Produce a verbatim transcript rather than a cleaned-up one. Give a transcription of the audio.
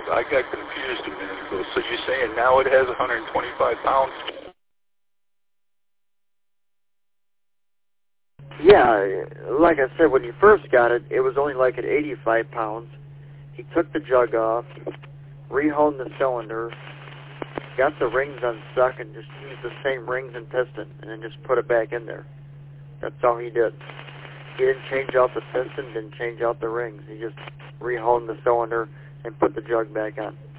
I got confused a minute ago. So you're saying now it has one hundred twenty-five pounds? Yeah, like I said, when you first got it, it was only like at eighty-five pounds. He took the jug off, rehoned the cylinder, got the rings unstuck, and just used the same rings and piston, and then just put it back in there. That's all he did. He didn't change out the piston, didn't change out the rings. He just rehoned the cylinder and put the jug back on.